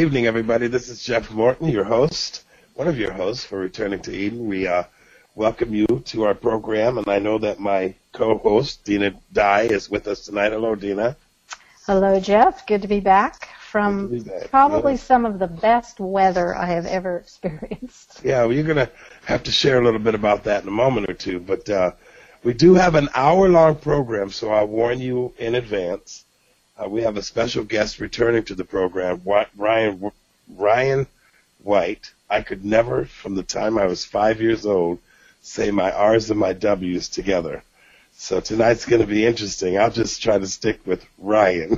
evening, everybody. This is Jeff Morton, your host, one of your hosts for Returning to Eden. We welcome you to our program, and I know that my co-host, Dina Dye, is with us tonight. Hello, Dina. Hello, Jeff. Good to be back from probably some of the best weather I have ever experienced. Yeah, well, you're going to have to share a little bit about that in a moment or two, but we do have an hour-long program, so I'll warn you in advance. We have a special guest returning to the program, Ryan White. I could never, from the time I was 5 years old, say my R's and my W's together. So tonight's going to be interesting. I'll just try to stick with Ryan.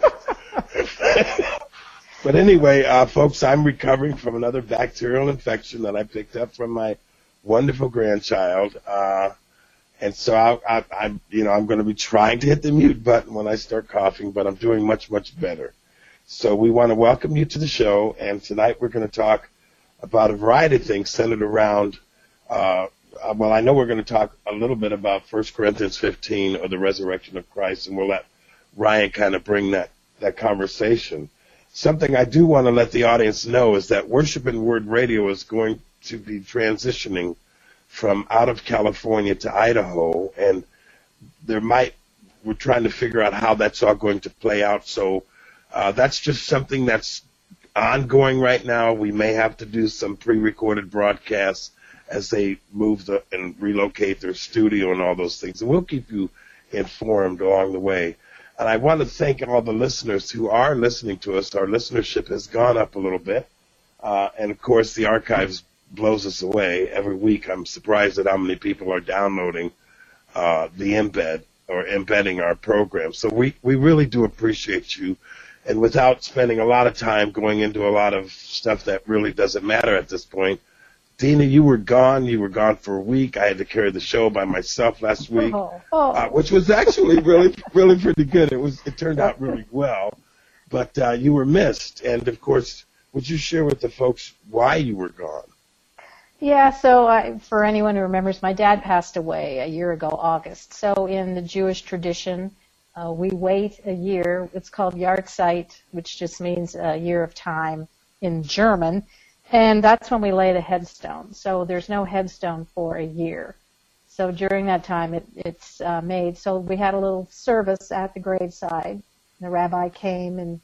But anyway, folks, I'm recovering from another bacterial infection that I picked up from my wonderful grandchild. And so I'm going to be trying to hit the mute button when I start coughing, but I'm doing much, much better. So we want to welcome you to the show, and tonight we're going to talk about a variety of things centered around, I know we're going to talk a little bit about 1 Corinthians 15 or the resurrection of Christ, and we'll let Ryan kind of bring that conversation. Something I do want to let the audience know is that Worship and Word Radio is going to be transitioning from out of California to Idaho, and we're trying to figure out how that's all going to play out. So that's just something that's ongoing right now. We may have to do some pre-recorded broadcasts as they move and relocate their studio and all those things, and we'll keep you informed along the way. And I want to thank all the listeners who are listening to us. Our listenership has gone up a little bit, and of course the archives blows us away every week. I'm surprised at how many people are downloading the embed or embedding our program. So we really do appreciate you. And without spending a lot of time going into a lot of stuff that really doesn't matter at this point, Dina, you were gone. You were gone for a week. I had to carry the show by myself last week, which was actually really, really pretty good. It turned out really well, but you were missed. And of course, would you share with the folks why you were gone? Yeah, so for anyone who remembers, my dad passed away a year ago, August. So in the Jewish tradition, we wait a year. It's called Yahrzeit, which just means a year of time in German. And that's when we lay the headstone. So there's no headstone for a year. So during that time, it's made. So we had a little service at the graveside. The rabbi came, and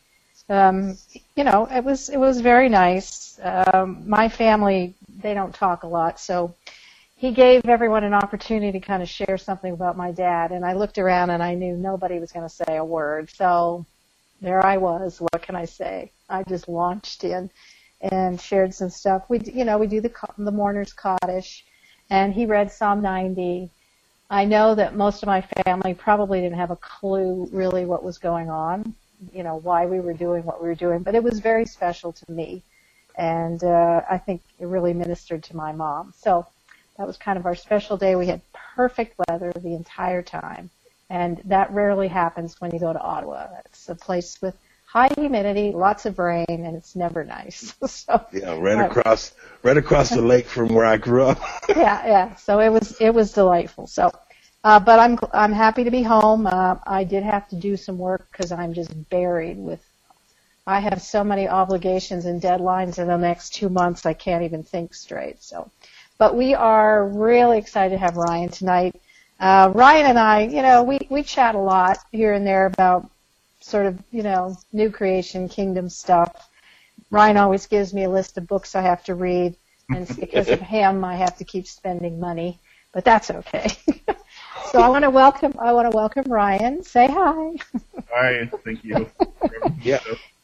it was very nice. My family, they don't talk a lot, so he gave everyone an opportunity to kind of share something about my dad. And I looked around, and I knew nobody was going to say a word. So there I was. What can I say? I just launched in and shared some stuff. We do the mourner's Kaddish, and he read Psalm 90. I know that most of my family probably didn't have a clue really what was going on, why we were doing what we were doing, but it was very special to me, and I think it really ministered to my mom. So that was kind of our special day. We had perfect weather the entire time, and that rarely happens when you go to Ottawa. It's a place with high humidity, lots of rain, and it's never nice. So, yeah, right across the lake from where I grew up. Yeah. So it was delightful. So, but I'm happy to be home. I did have to do some work because I'm just buried with. I have so many obligations and deadlines in the next 2 months. I can't even think straight. So, but we are really excited to have Ryan tonight. Ryan and I, we chat a lot here and there about sort of, new creation, kingdom stuff. Ryan always gives me a list of books I have to read, and it's because of him I have to keep spending money, but that's okay. So I want to welcome Ryan. Say hi. Hi, thank you. Yeah.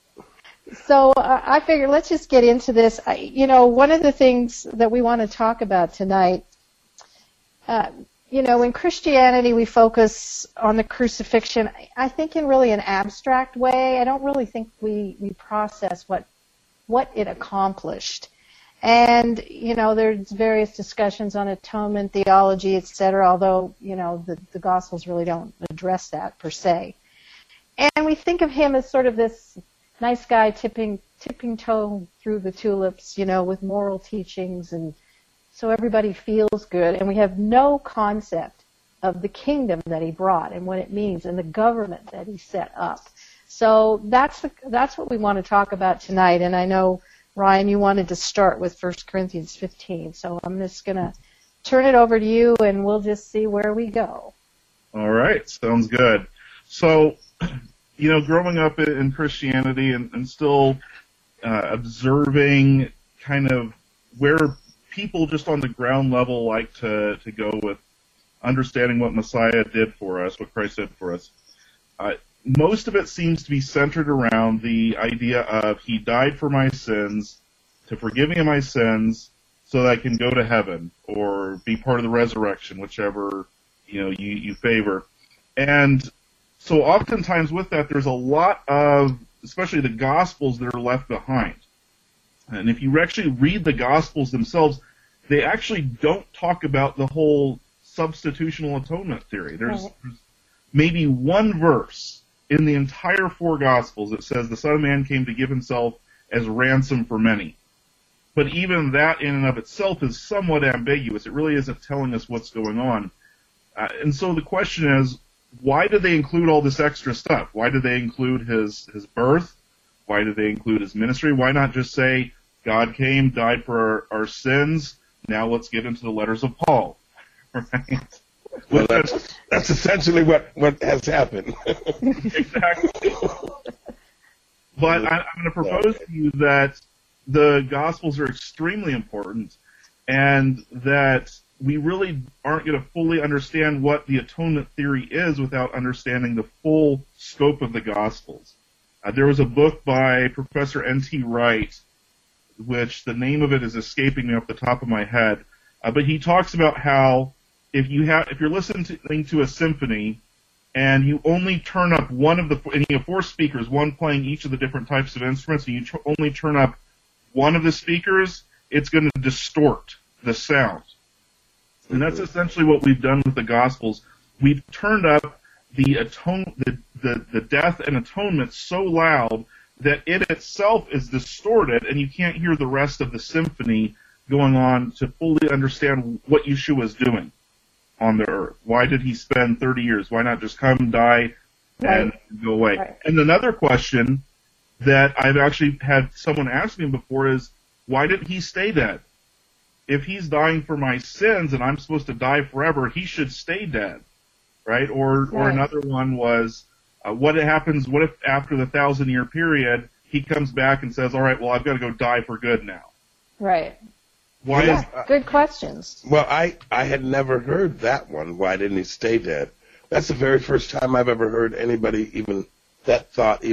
So I figured let's just get into this. One of the things that we want to talk about tonight, in Christianity we focus on the crucifixion, I think in really an abstract way. I don't really think we process what it accomplished. And, there's various discussions on atonement, theology, etc., although, the Gospels really don't address that per se. And we think of him as sort of this nice guy tipping toe through the tulips, with moral teachings, and so everybody feels good. And we have no concept of the kingdom that he brought and what it means and the government that he set up. So that's what we want to talk about tonight. And I know, Ryan, you wanted to start with 1 Corinthians 15. So I'm just going to turn it over to you, and we'll just see where we go. All right, sounds good. So, growing up in Christianity and still observing kind of where people just on the ground level like to go with understanding what Messiah did for us, what Christ did for us, most of it seems to be centered around the idea of He died for my sins, to forgive me of my sins, so that I can go to heaven or be part of the resurrection, whichever you favor. And so oftentimes with that, there's a lot of, especially the Gospels, that are left behind. And if you actually read the Gospels themselves, they actually don't talk about the whole substitutional atonement theory. There's maybe one verse in the entire 4 Gospels that says the Son of Man came to give Himself as ransom for many. But even that in and of itself is somewhat ambiguous. It really isn't telling us what's going on. And so the question is, why did they include all this extra stuff? Why did they include His birth? Why did they include His ministry? Why not just say, God came, died for our sins, now let's get into the letters of Paul? Right? Well, that's essentially what has happened. Exactly. But I'm going to propose to you that the Gospels are extremely important, and that we really aren't going to fully understand what the atonement theory is without understanding the full scope of the Gospels. There was a book by Professor N.T. Wright, which the name of it is escaping me off the top of my head, but he talks about how if you're listening to a symphony and you only turn up and you have 4 speakers, one playing each of the different types of instruments, and you only turn up one of the speakers, it's going to distort the sound. And that's essentially what we've done with the Gospels. We've turned up the death and atonement so loud that it itself is distorted, and you can't hear the rest of the symphony going on to fully understand what Yeshua was doing on the earth. Why did He spend 30 years? Why not just come, die, and go away? Right. And another question that I've actually had someone ask me before is, why didn't He stay dead? If He's dying for my sins and I'm supposed to die forever, He should stay dead, right? Or another one was, what if after the 1,000-year period, He comes back and says, all right, well, I've got to go die for good now. Right. Why good questions. Well, I had never heard that one. Why didn't He stay dead? That's the very first time I've ever heard anybody that thought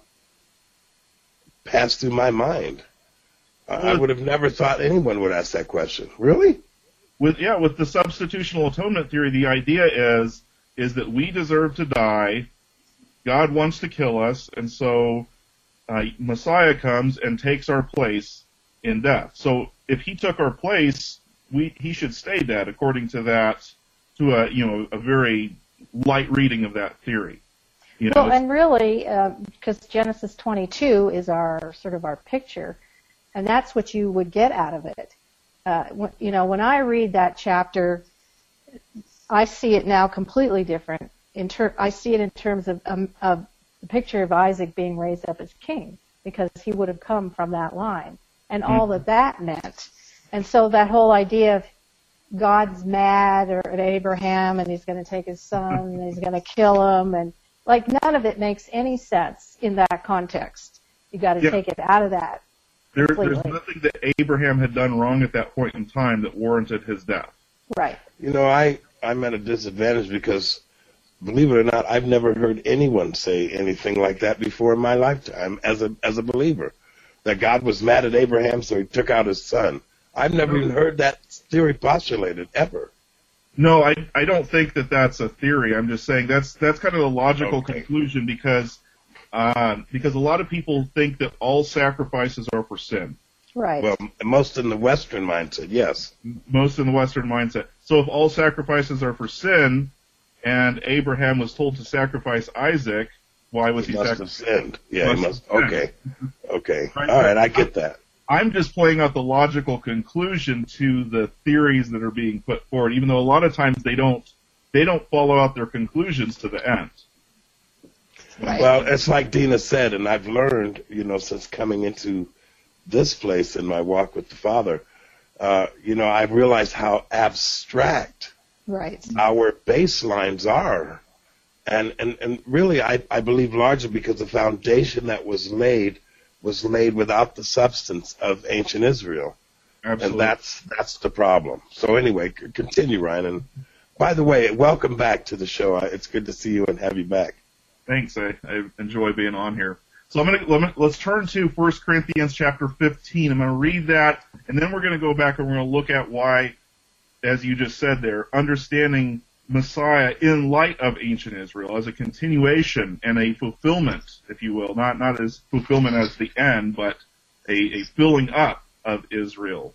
pass through my mind. I would have never thought anyone would ask that question. Really? With the substitutional atonement theory, the idea is that we deserve to die. God wants to kill us, and so Messiah comes and takes our place in death. So if He took our place, He should stay dead, according to that, to a very light reading of that theory. Well, and really, because Genesis 22 is our picture, and that's what you would get out of it. When I read that chapter, I see it now completely different. I see it in terms of the picture of Isaac being raised up as king, because he would have come from that line, and all that meant. And so that whole idea of God's mad at Abraham, and He's going to take his son, and He's going to kill him, and none of it makes any sense in that context. You got to take it out of that. There's nothing that Abraham had done wrong at that point in time that warranted his death. Right. I'm at a disadvantage because, believe it or not, I've never heard anyone say anything like that before in my lifetime as a believer. That God was mad at Abraham, so He took out his son. I've never even heard that theory postulated, ever. No, I don't think that that's a theory. I'm just saying that's kind of the logical conclusion because a lot of people think that all sacrifices are for sin. Right. Well, most in the Western mindset, yes. Most in the Western mindset. So if all sacrifices are for sin, and Abraham was told to sacrifice Isaac, why was he must have sinned? Yeah, he must. Okay. Right? All right, I get that. I'm just playing out the logical conclusion to the theories that are being put forward, even though a lot of times they don't follow out their conclusions to the end. Right. Well, it's like Dina said, and I've learned, since coming into this place in my walk with the Father, I've realized how abstract Right. our baselines are. And really, I believe largely because the foundation that was laid without the substance of ancient Israel. Absolutely. And that's the problem. So anyway, continue, Ryan. And by the way, welcome back to the show. It's good to see you and have you back. Thanks. I enjoy being on here. So let's turn to 1 Corinthians chapter 15. I'm going to read that, and then we're going to go back and we're going to look at why, as you just said there, understanding Messiah in light of ancient Israel as a continuation and a fulfillment, if you will, not as fulfillment as the end, but a filling up of Israel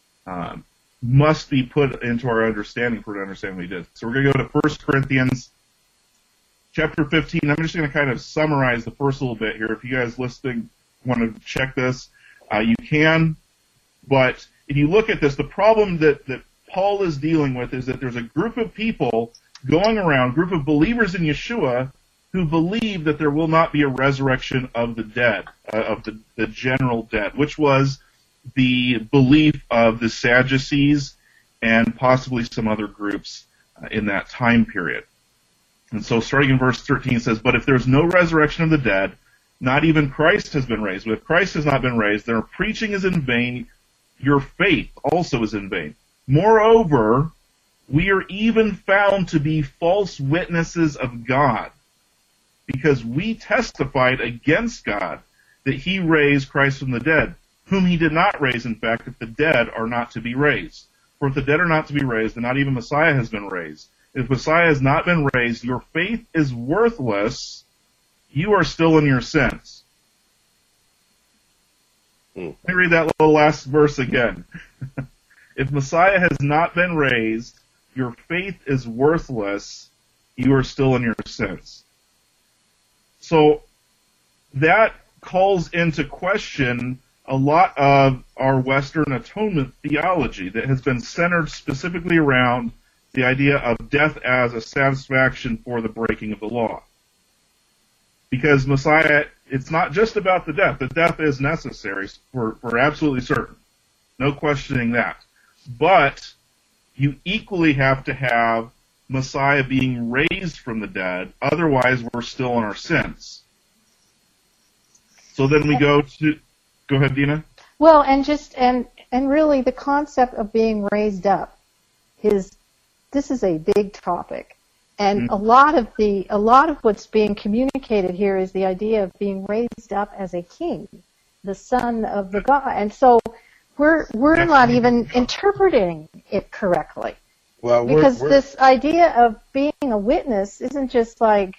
must be put into our understanding for to understand what he did. So we're going to go to 1 Corinthians chapter 15. I'm just going to kind of summarize the first little bit here. If you guys listening want to check this, you can. But if you look at this, the problem that Paul is dealing with is that there's a group of people going around, group of believers in Yeshua, who believe that there will not be a resurrection of the dead, of the general dead, which was the belief of the Sadducees and possibly some other groups in that time period. And so starting in verse 13 it says, "But if there's no resurrection of the dead, not even Christ has been raised. But if Christ has not been raised, their preaching is in vain, your faith also is in vain. Moreover, we are even found to be false witnesses of God, because we testified against God that he raised Christ from the dead, whom he did not raise, in fact, if the dead are not to be raised. For if the dead are not to be raised, then not even Messiah has been raised. If Messiah has not been raised, your faith is worthless. You are still in your sins." Let me read that little last verse again. If Messiah has not been raised, your faith is worthless. You are still in your sins. So that calls into question a lot of our Western atonement theology that has been centered specifically around the idea of death as a satisfaction for the breaking of the law. Because Messiah, it's not just about the death. The death is necessary for absolutely certain. No questioning that. But you equally have to have Messiah being raised from the dead. Otherwise, we're still in our sins. So then we go ahead, Dina. Well, and really the concept of being raised up this is a big topic. And a lot of what's being communicated here is the idea of being raised up as a king, the son of the God. And so we're not even interpreting it correctly. Well, because this idea of being a witness isn't just like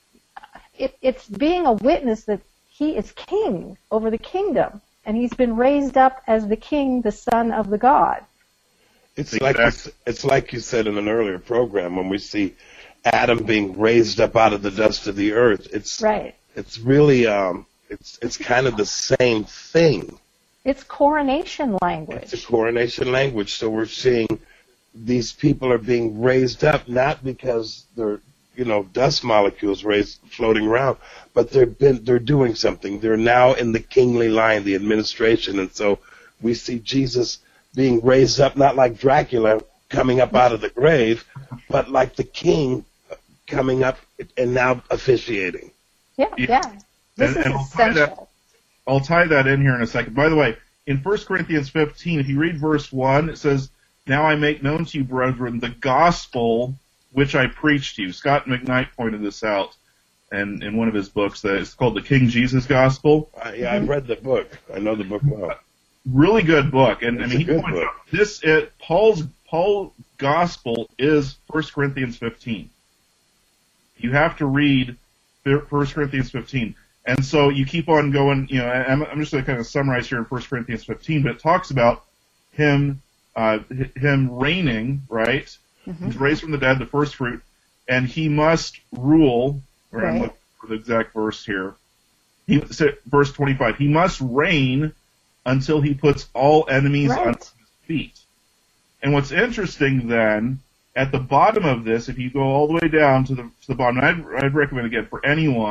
it's being a witness that he is king over the kingdom, and he's been raised up as the king, the son of the God. It's like you said in an earlier program when we see Adam being raised up out of the dust of the earth. It's right. It's really it's kind of the same thing. It's coronation language. It's a coronation language. So we're seeing these people are being raised up not because they're dust molecules floating around, but they're doing something. They're now in the kingly line, the administration, and so we see Jesus being raised up not like Dracula coming up out of the grave, but like the king coming up and now officiating. Yeah. This is essential. I'll tie that in here in a second. By the way, in 1 Corinthians 15, if you read verse 1, it says, "Now I make known to you, brethren, the gospel which I preached to you." Scott McKnight pointed this out in one of his books. That it's called the King Jesus Gospel. Yeah, I've read the book. I know the book well. Really good book. And it's he pointed out Paul's gospel is 1 Corinthians 15. You have to read 1 Corinthians 15. And so you keep on going, I'm just going to kind of summarize here in 1 Corinthians 15, but it talks about him reigning, right? Mm-hmm. He's raised from the dead, the first fruit, and he must rule, or I'm looking for the exact verse here. Verse 25, he must reign until he puts all enemies under his feet. And what's interesting then, at the bottom of this, if you go all the way down to the bottom, I'd recommend again for anyone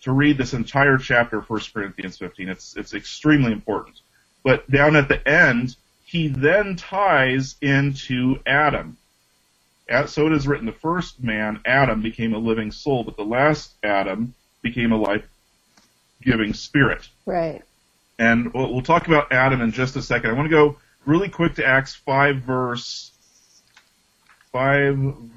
to read this entire chapter of 1 Corinthians 15. It's extremely important. But down at the end, he then ties into Adam. So it is written, the first man, Adam, became a living soul, but the last Adam became a life-giving spirit. Right. And we'll talk about Adam in just a second. I want to go really quick to Acts 5, verse 20.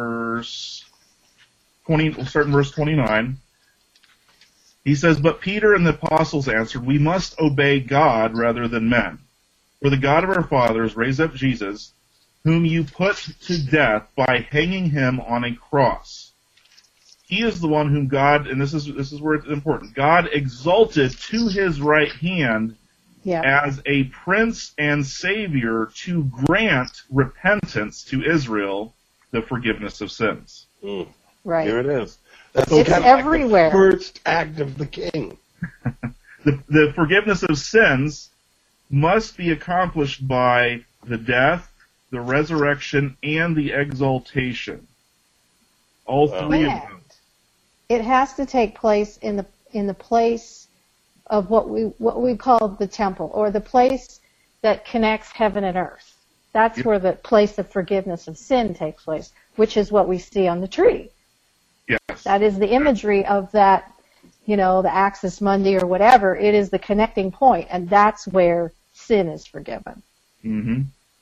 We'll start in verse 29. He says, "But Peter and the apostles answered, 'We must obey God rather than men. For the God of our fathers raised up Jesus, whom you put to death by hanging him on a cross. He is the one whom God,'" and this is where it's important, "God exalted to his right hand as a prince and savior to grant repentance to Israel, the forgiveness of sins." Right. Here it is. That's it's kind of everywhere. like the first act of the king. The forgiveness of sins must be accomplished by the death, the resurrection, and the exaltation. All three of them. It has to take place in the place of what we call the temple, or the place that connects heaven and earth. That's where the place of forgiveness of sin takes place, which is what we see on the tree. Yes. That is the imagery of that, the Axis Mundi or whatever. It is the connecting point, and that's where sin is forgiven. Mm-hmm.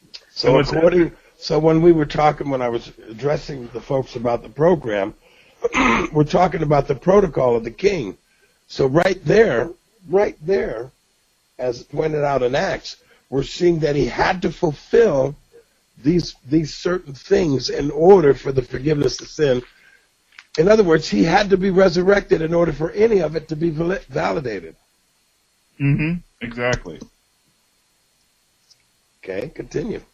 So when we were talking, when I was addressing the folks about the program, we're talking about the protocol of the king. So right there, as pointed out in Acts, we're seeing that he had to fulfill these certain things in order for the forgiveness of sin. In other words, he had to be resurrected in order for any of it to be validated. Mm-hmm. Exactly. Okay, continue.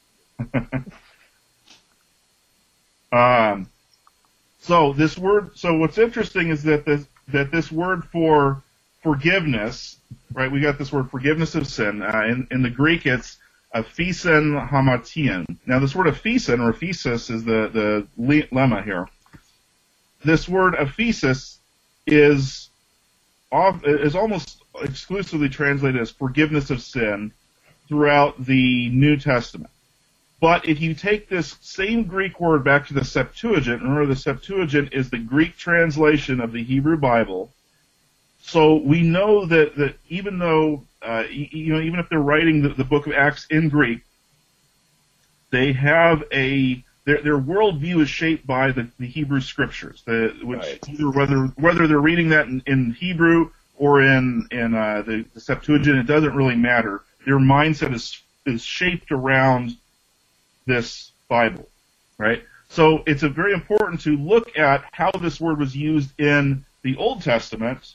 So what's interesting is that this word for forgiveness, right? We got this word forgiveness of sin. In the Greek, it's aphisen hamatian. Now, this word aphisen, or aphesis, is the lemma here. This word aphesis is almost exclusively translated as forgiveness of sin throughout the New Testament. But if you take this same Greek word back to the Septuagint, remember the Septuagint is the Greek translation of the Hebrew Bible. So we know that even though, even if they're writing the book of Acts in Greek, they have their worldview is shaped by the Hebrew scriptures, whether they're reading that in Hebrew or in the Septuagint, it doesn't really matter. Their mindset is shaped around this Bible, right? So it's very important to look at how this word was used in the Old Testament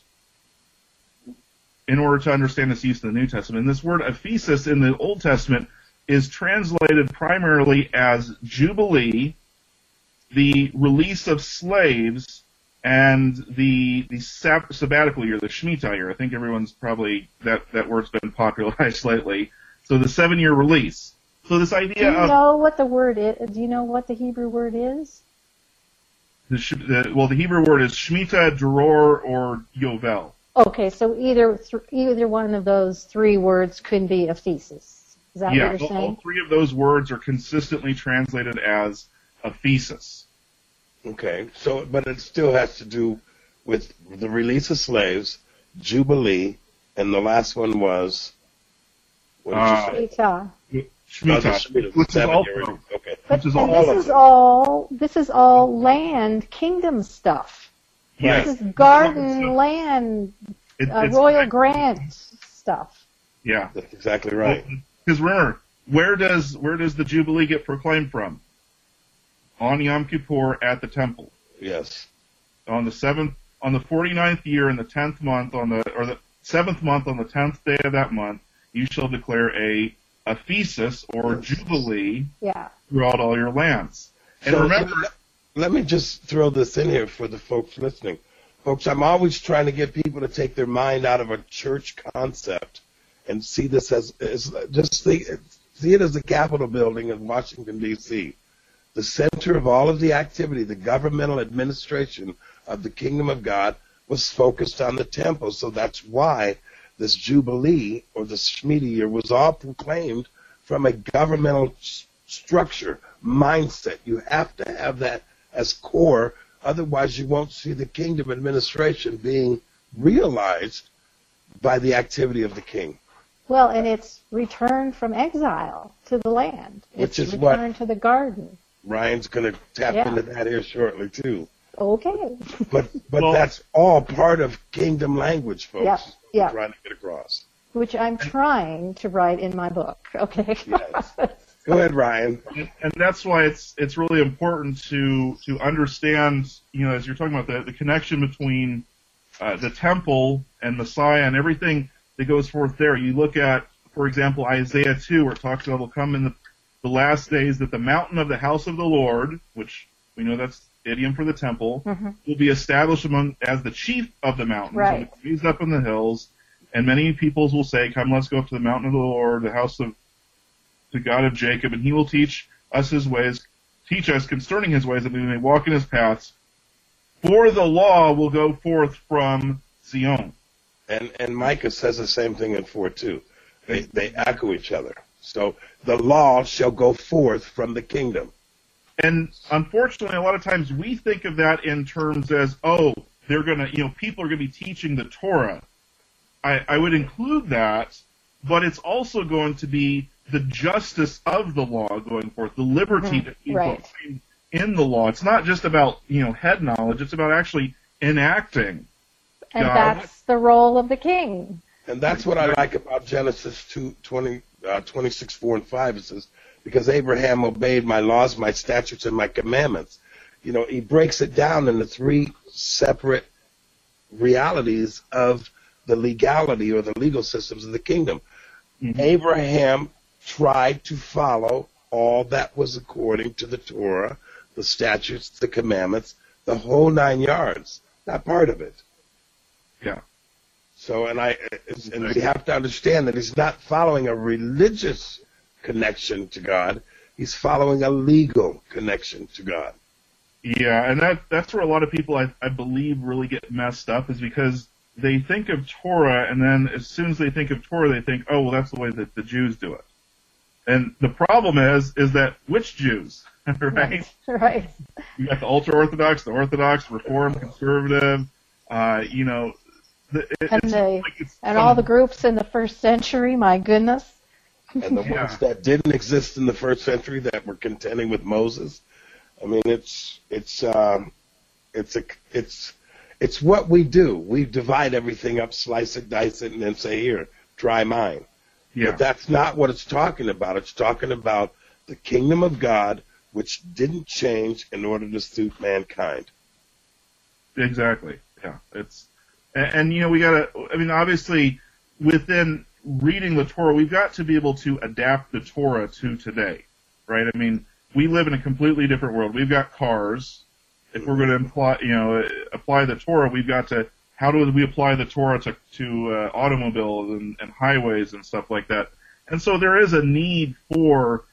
in order to understand its use in the New Testament. And this word aphesis in the Old Testament is translated primarily as Jubilee, the release of slaves, and the sabbatical year, the Shemitah year. I think everyone's probably, that word's been popularized lately. So the 7-year release. So this idea of... Do you know what the word is? Do you know what the Hebrew word is? The Hebrew word is Shemitah, Dror, or Yovel. Okay, so either one of those three words could be aphesis. Is that what you're saying? All three of those words are consistently translated as aphesis. Okay, but it still has to do with the release of slaves, Jubilee, and the last one was... What did you say? Shemitah. Which is also... Okay. But this is all land kingdom stuff. Yes. This is garden land, royal grant stuff. Yeah, that's exactly right. Because remember, where does the Jubilee get proclaimed from? On Yom Kippur at the temple. Yes. On the 49th year in the 10th month the 7th month on the 10th day of that month, you shall declare a aphesis or Jubilee throughout all your lands. And remember. Let me just throw this in here for the folks listening. Folks, I'm always trying to get people to take their mind out of a church concept and see this as just see it as the Capitol building in Washington, D.C., the center of all of the activity, the governmental administration of the kingdom of God, was focused on the temple. So that's why this Jubilee or the Shemitah year was all proclaimed from a governmental structure, mindset. You have to have that as core, otherwise you won't see the kingdom administration being realized by the activity of the king. Well, and it's return from exile to the land. Which it's is what return to the garden. Ryan's going to tap into that here shortly, too. Okay. But that's all part of kingdom language, folks. Yeah. Trying to get across. Which I'm trying to write in my book. Okay. Yes. Go ahead, Ryan. And that's why it's really important to understand, as you're talking about the connection between the temple and Messiah and everything that goes forth there. You look at, for example, Isaiah 2, where it talks about will come in the last days that the mountain of the house of the Lord, which we know that's idiom for the temple, will be established as the chief of the mountains, right, raised up in the hills, and many peoples will say, "Come, let's go up to the mountain of the Lord, the house of the God of Jacob, and he will teach us his ways, teach us concerning his ways, that we may walk in his paths. For the law will go forth from Zion." And Micah says the same thing in 4:2. They echo each other. So the law shall go forth from the kingdom. And unfortunately, a lot of times we think of that in terms as, they're gonna, people are gonna be teaching the Torah. I would include that, but it's also going to be the justice of the law going forth, the liberty that people find in the law. It's not just about, head knowledge, it's about actually enacting. And that's the role of the king. And that's what I like about Genesis 26, 4, and 5. It says, because Abraham obeyed my laws, my statutes, and my commandments. He breaks it down into three separate realities of the legality or the legal systems of the kingdom. Mm-hmm. Abraham tried to follow all that was according to the Torah, the statutes, the commandments, the whole 9 yards, not part of it. Yeah. So, and we have to understand that he's not following a religious connection to God. He's following a legal connection to God. Yeah, and that's where a lot of people, I believe, really get messed up, is because they think of Torah, and then as soon as they think of Torah, they think, well, that's the way that the Jews do it. And the problem is that which Jews, right? Right. You got the ultra-Orthodox, the Orthodox, Reform, Conservative, and all the groups in the first century, my goodness. And the ones that didn't exist in the first century that were contending with Moses. I mean, it's what we do. We divide everything up, slice it, dice it, and then say, here, try mine. Yeah. But that's not what it's talking about. It's talking about the kingdom of God, which didn't change in order to suit mankind. Exactly. Yeah. And we gotta, obviously, within reading the Torah, we've got to be able to adapt the Torah to today, right? We live in a completely different world. We've got cars. If we're going to apply the Torah, we've got to, how do we apply the Torah to automobiles and highways and stuff like that? And so there is a need for,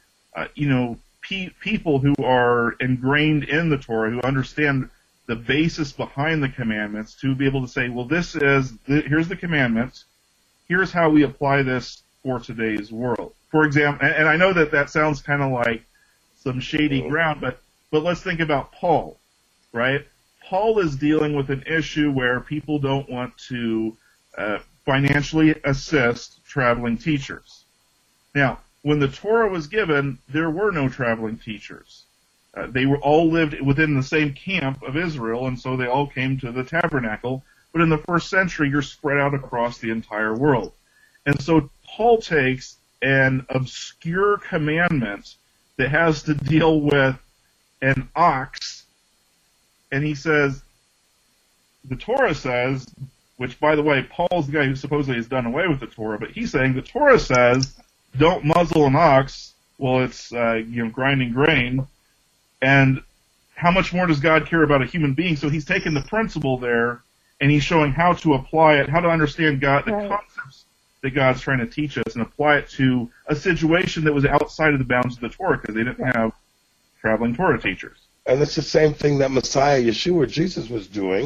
people who are ingrained in the Torah, who understand the basis behind the commandments, to be able to say, well, here's the commandments, here's how we apply this for today's world. For example, and I know that sounds kind of like some shady ground, but let's think about Paul, right? Paul is dealing with an issue where people don't want to financially assist traveling teachers. Now, when the Torah was given, there were no traveling teachers. They were all lived within the same camp of Israel, and so they all came to the tabernacle. But in the first century, you're spread out across the entire world. And so Paul takes an obscure commandment that has to deal with an ox, and he says, the Torah says, which, by the way, Paul's the guy who supposedly has done away with the Torah, but he's saying the Torah says, don't muzzle an ox while it's grinding grain. And how much more does God care about a human being? So he's taken the principle there, and he's showing how to apply it, how to understand God, the concepts that God's trying to teach us, and apply it to a situation that was outside of the bounds of the Torah, because they didn't have traveling Torah teachers. And it's the same thing that Messiah, Yeshua, Jesus was doing.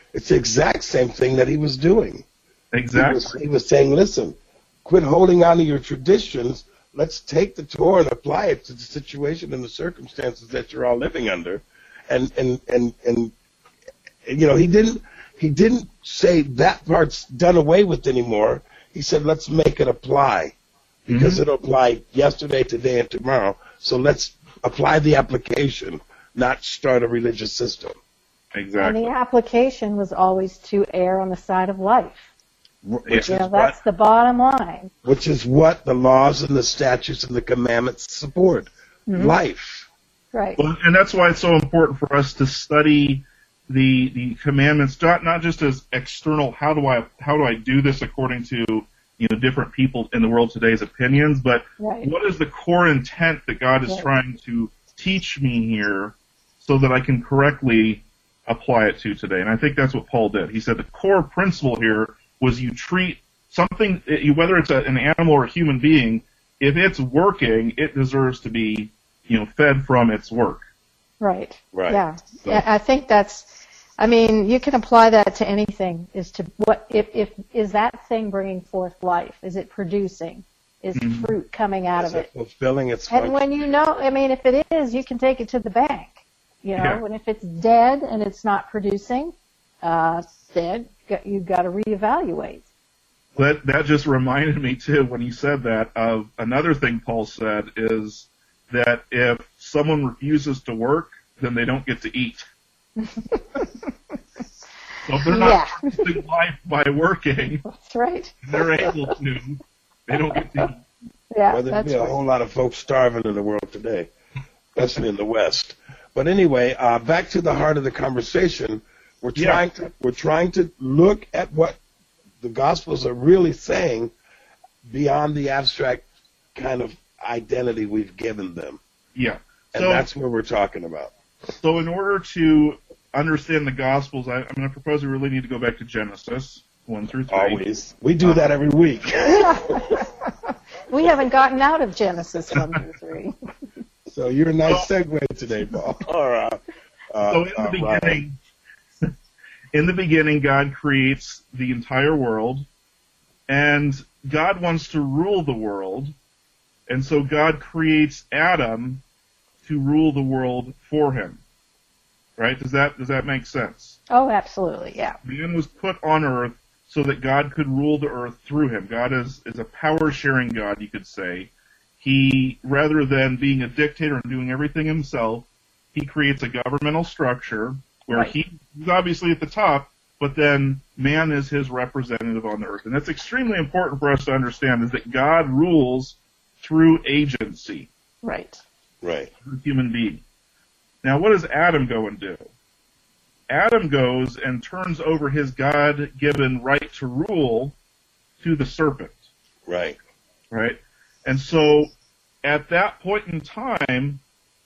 It's the exact same thing that he was doing. Exactly. He was saying, listen, quit holding on to your traditions. Let's take the Torah and apply it to the situation and the circumstances that you're all living under. And you know, he didn't say that part's done away with anymore. He said, let's make it apply, because it'll apply yesterday, today, and tomorrow. So let's apply the application, not start a religious system. Exactly. And the application was always to err on the side of life. Which You know, that's the bottom line. Which is what the laws and the statutes and the commandments support. Life. Right. Well, and that's why it's so important for us to study the commandments, not just as external. How do I do this according to, you know, different people in the world today's opinions, but what is the core intent that God is trying to teach me here, so that I can correctly apply it to today? And I think that's what Paul did. He said the core principle here was you treat something, whether it's an animal or a human being, if it's working, it deserves to be, you know, fed from its work. Right. Right. Yeah. So. I think I mean, you can apply that to anything. Is to what if is that thing bringing forth life? Is it producing? Is fruit coming out of it? Fulfilling its And function? when you know, I mean, if it is, you can take it to the bank. You know, and if it's dead and it's not producing, then you've got to reevaluate. That just reminded me, too, when you said that, of another thing Paul said, is that if someone refuses to work, then they don't get to eat. So if they're not producing life by working, That's right. they're able to, they don't get to eat. Yeah, Well, there'd that's be a right. whole lot of folks starving in the world today, especially in the West. But anyway, back to the heart of the conversation. We're trying to look at what the Gospels are really saying beyond the abstract kind of identity we've given them. Yeah. And that's what we're talking about. So in order to understand the Gospels, I'm going to propose we really need to go back to Genesis 1 through 3. Always. We do that every week. We haven't gotten out of Genesis 1 through 3. So you're a nice segue today, Paul. So in the beginning, God creates the entire world, and God wants to rule the world, and so God creates Adam to rule the world for him. Right? Does that make sense? Oh, absolutely, yeah. Man was put on earth so that God could rule the earth through him. God is a power-sharing God, you could say. He, rather than being a dictator and doing everything himself, he creates a governmental structure where he's obviously at the top, but then man is his representative on the earth. And that's extremely important for us to understand, is that God rules through agency. Right. Right. Through human being. Now, what does Adam go and do? Adam goes and turns over his God-given right to rule to the serpent. Right. Right? And so, at that point in time,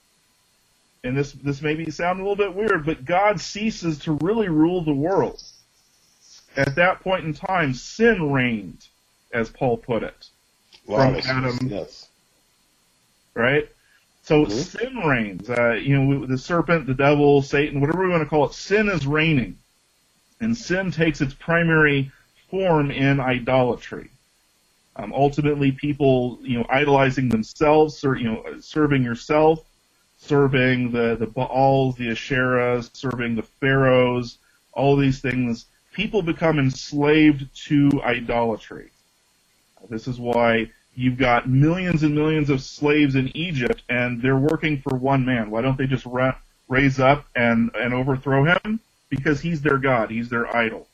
and this may sound a little bit weird, but God ceases to really rule the world. At that point in time, sin reigned, as Paul put it, from Adam. Yes. Right? So sin reigns. The serpent, the devil, Satan, whatever we want to call it, sin is reigning. And sin takes its primary form in idolatry. Ultimately, people, idolizing themselves, serving yourself, serving the Baals, the Asherahs, serving the pharaohs, all these things. People become enslaved to idolatry. This is why you've got millions and millions of slaves in Egypt, and they're working for one man. Why don't they just raise up and overthrow him? Because he's their god. He's their idol.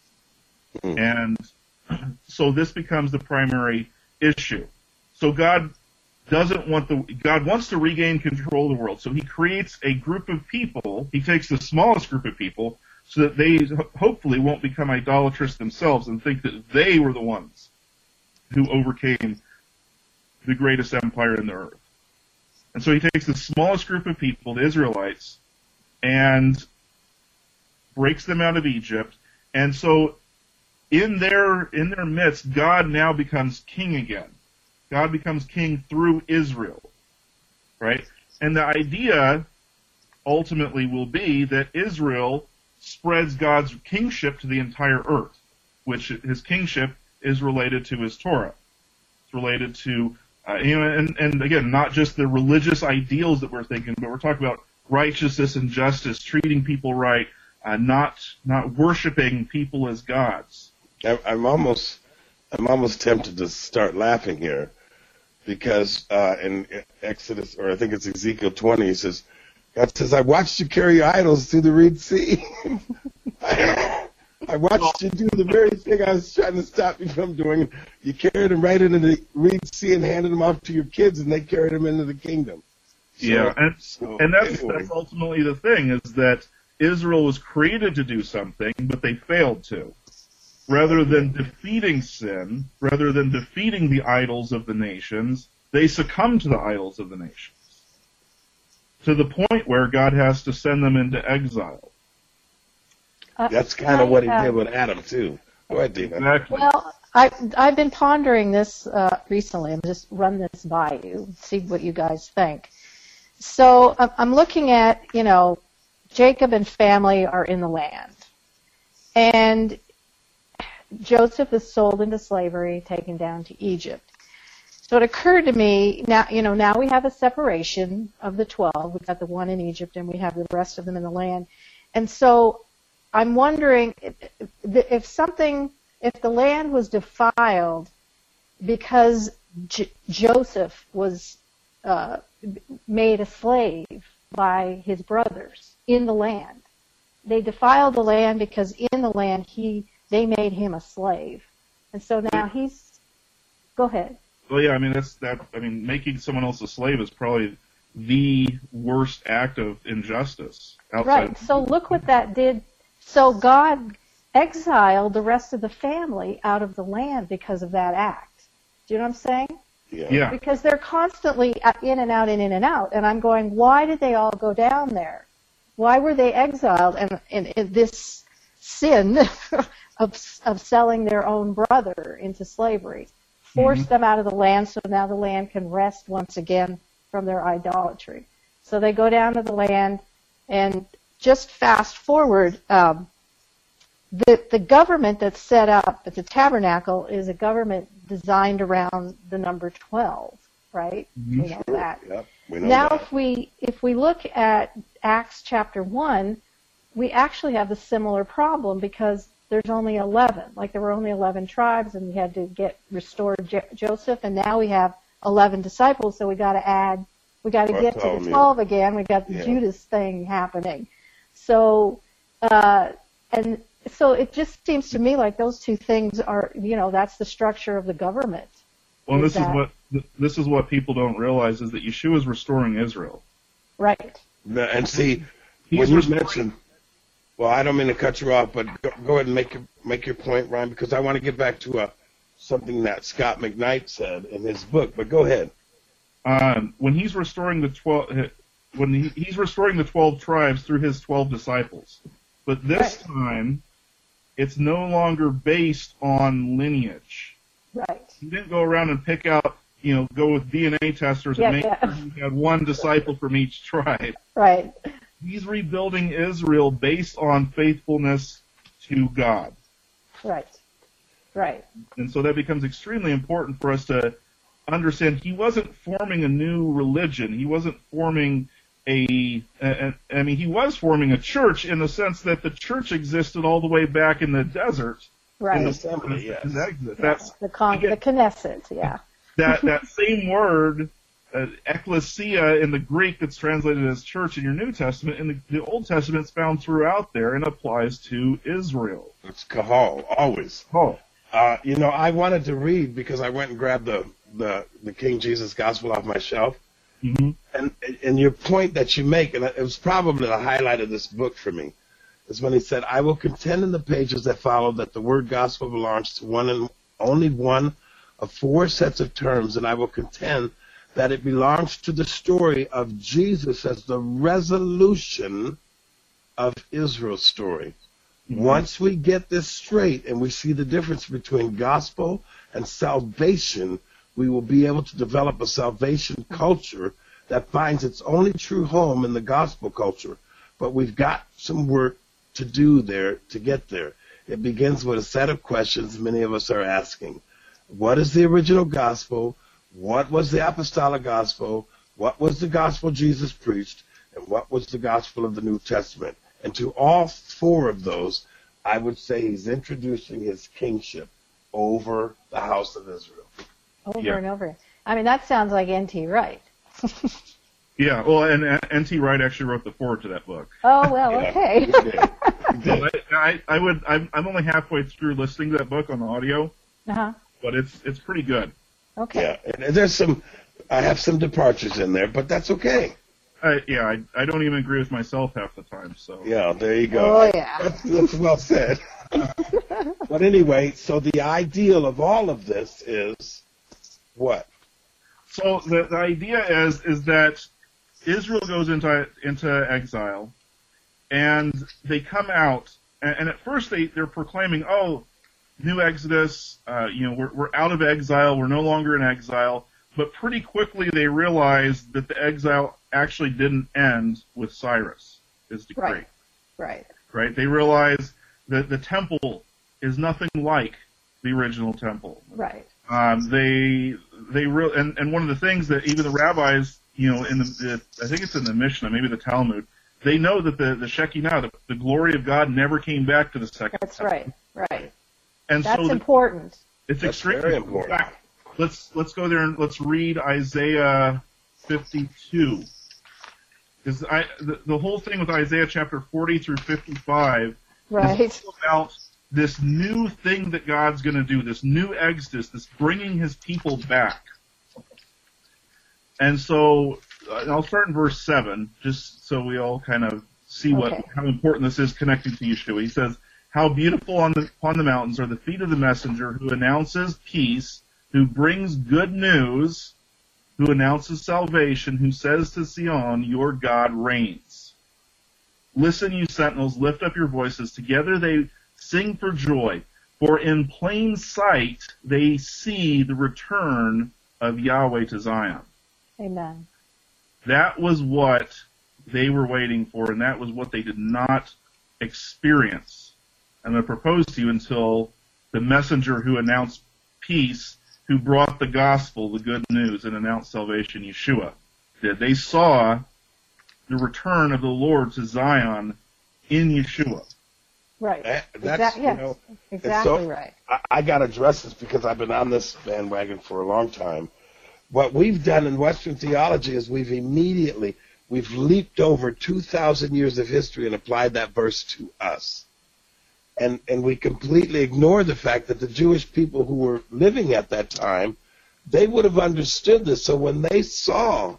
And so this becomes the primary issue. So God wants to regain control of the world. So he creates a group of people. He takes the smallest group of people so that they hopefully won't become idolatrous themselves and think that they were the ones who overcame the greatest empire in the earth. And so he takes the smallest group of people, the Israelites, and breaks them out of Egypt. And so in their midst, God now becomes king again. God becomes king through Israel, right? And the idea ultimately will be that Israel spreads God's kingship to the entire earth, which his kingship is related to his Torah. It's related to, and again, not just the religious ideals that we're thinking, but we're talking about righteousness and justice, treating people right, not worshiping people as gods. I'm almost tempted to start laughing here, because in Exodus, or I think it's Ezekiel 20, he says, God says, I watched you carry your idols through the Red Sea. I watched you do the very thing I was trying to stop you from doing. You carried them right into the Red Sea and handed them off to your kids, and they carried them into the kingdom. So, that's ultimately the thing, is that Israel was created to do something, but they failed to. Rather than defeating sin, rather than defeating the idols of the nations, they succumbed to the idols of the nations, to the point where God has to send them into exile. That's kind of what he did with Adam, too. Go ahead, Dina. Exactly. Well, I've been pondering this recently. I'm just run this by you, see what you guys think. So I'm looking at, Jacob and family are in the land. And Joseph is sold into slavery, taken down to Egypt. So it occurred to me, now we have a separation of the 12. We've got the one in Egypt, and we have the rest of them in the land. And so I'm wondering if the land was defiled because Joseph was made a slave by his brothers in the land. They defiled the land because in the land they made him a slave. And so now he's... Go ahead. Well, yeah, making someone else a slave is probably the worst act of injustice. Right, so look what that did. So God exiled the rest of the family out of the land because of that act. Do you know what I'm saying? Yeah. Because they're constantly in and out and in and out. And I'm going, why did they all go down there? Why were they exiled? And this sin of selling their own brother into slavery forced them out of the land, so now the land can rest once again from their idolatry. So they go down to the land, and just fast forward, the government that's set up at the tabernacle is a government designed around the number 12, right? Mm-hmm. We know that. Yep, we know now, that. if we look at Acts chapter 1, we actually have a similar problem because there's only 11. Like there were only 11 tribes, and we had to restore Joseph, and now we have 11 disciples, so we got to get to the 12 again. We got the Judas thing happening. So, and so it just seems to me like those two things are, that's the structure of the government. Well, this is what people don't realize, is that Yeshua is restoring Israel. Right. And see, when you mentioned, well, I don't mean to cut you off, but go ahead and make your point, Ryan, because I want to get back to something that Scott McKnight said in his book. But go ahead. When he's restoring the 12, he's restoring the 12 tribes through his 12 disciples, but this time it's no longer based on lineage. Right. He didn't go around and pick out, go with DNA testers and make sure he had one disciple from each tribe. Right. He's rebuilding Israel based on faithfulness to God. Right. Right. And so that becomes extremely important for us to understand. He wasn't forming a new religion. He wasn't forming he was forming a church in the sense that the church existed all the way back in the desert. Right. In the assembly, yes. That's the Knesset, yeah. That same word, ecclesia in the Greek, that's translated as church in your New Testament, in the Old Testament, it's found throughout there and applies to Israel. It's kahal, always. Oh. I wanted to read because I went and grabbed the King Jesus Gospel off my shelf. Mm-hmm. And your point that you make, and it was probably the highlight of this book for me, is when he said, I will contend in the pages that follow that the word gospel belongs to one and only one of four sets of terms, and I will contend that it belongs to the story of Jesus as the resolution of Israel's story. Mm-hmm. Once we get this straight and we see the difference between gospel and salvation, we will be able to develop a salvation culture that finds its only true home in the gospel culture. But we've got some work to do there to get there. It begins with a set of questions many of us are asking. What is the original gospel? What was the apostolic gospel? What was the gospel Jesus preached? And what was the gospel of the New Testament? And to all four of those, I would say he's introducing his kingship over the house of Israel. Over and over. I mean, that sounds like N.T. Wright. Yeah, well, and N.T. Wright actually wrote the foreword to that book. Oh, well, okay. He did. He did. I'm only halfway through listening to that book on the audio, but it's pretty good. Okay. Yeah, and I have some departures in there, but that's okay. I don't even agree with myself half the time. So yeah, there you go. Oh yeah, that's well said. But anyway, so the ideal of all of this is what? So the idea is that Israel goes into exile, and they come out, and at first they're proclaiming, oh, new Exodus, we're out of exile, we're no longer in exile. But pretty quickly they realized that the exile actually didn't end with Cyrus, his decree. Right. They realized that the temple is nothing like the original temple. Right. And one of the things that even the rabbis, I think it's in the Mishnah, maybe the Talmud, they know that the Shekinah, the glory of God, never came back to the second temple. That's right. And that's so important. It's that's extremely important. Let's go there and let's read Isaiah 52. Because the whole thing with Isaiah chapter 40 through 55 is about this new thing that God's going to do, this new Exodus, this bringing his people back. And so I'll start in verse 7, just so we all kind of see how important this is connecting to Yeshua. He says, "How beautiful upon the mountains are the feet of the messenger who announces peace, who brings good news, who announces salvation, who says to Zion, your God reigns. Listen, you sentinels, lift up your voices. Together they sing for joy, for in plain sight they see the return of Yahweh to Zion." Amen. That was what they were waiting for, and that was what they did not experience. I'm going to propose to you until the messenger who announced peace, who brought the gospel, the good news, and announced salvation, Yeshua, did. They saw the return of the Lord to Zion in Yeshua. Right. Exactly right. I got to address this because I've been on this bandwagon for a long time. What we've done in Western theology is we've leaped over 2,000 years of history and applied that verse to us. And we completely ignore the fact that the Jewish people who were living at that time, they would have understood this. So when they saw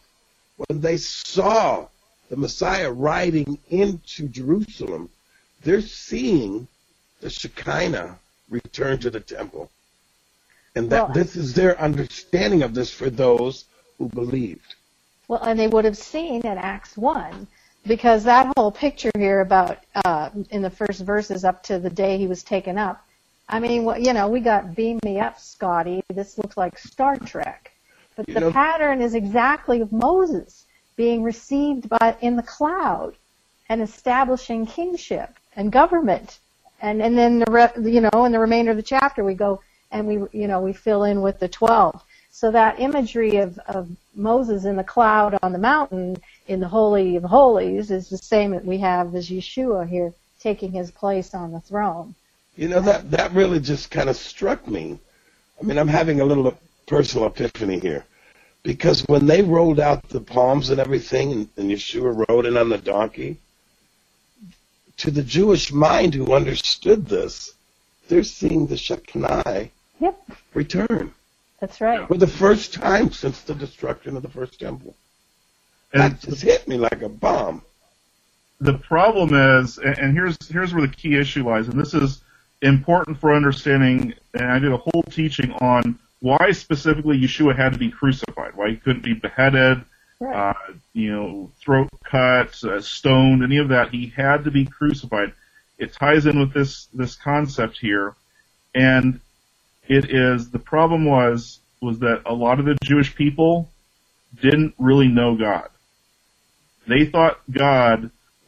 the Messiah riding into Jerusalem, they're seeing the Shekinah return to the temple. And this is their understanding of this for those who believed. Well, and they would have seen in Acts 1, because that whole picture here about in the first verses up to the day he was taken up, I mean, we got beam me up, Scotty. This looks like Star Trek. But the pattern is exactly of Moses being received in the cloud and establishing kingship and government. And then in the remainder of the chapter we go and we fill in with the 12. So that imagery of Moses in the cloud on the mountain in the Holy of Holies is the same that we have as Yeshua here taking his place on the throne. That really just kind of struck me. I mean, I'm having a little personal epiphany here. Because when they rolled out the palms and everything, and Yeshua rode in on the donkey, to the Jewish mind who understood this, they're seeing the Shekinah return. That's right. For the first time since the destruction of the first temple. That just hit me like a bomb. The problem is, and here's where the key issue lies, and this is important for understanding, and I did a whole teaching on why specifically Yeshua had to be crucified, why he couldn't be beheaded, right. Throat cut, stoned, any of that. He had to be crucified. It ties in with this concept here, and the problem was that a lot of the Jewish people didn't really know God. They thought God